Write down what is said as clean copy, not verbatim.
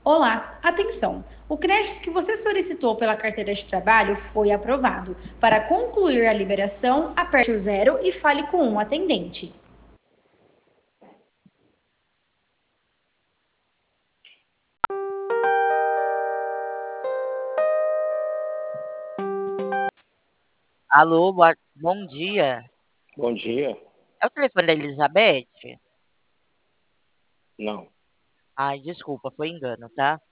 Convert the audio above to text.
Olá, atenção! O crédito que você solicitou pela carteira de trabalho foi aprovado. Para concluir a liberação, aperte o zero e fale com um atendente. Alô, bom dia. Bom dia. É o telefone da Elizabeth? Não. Ai, desculpa, foi engano, tá?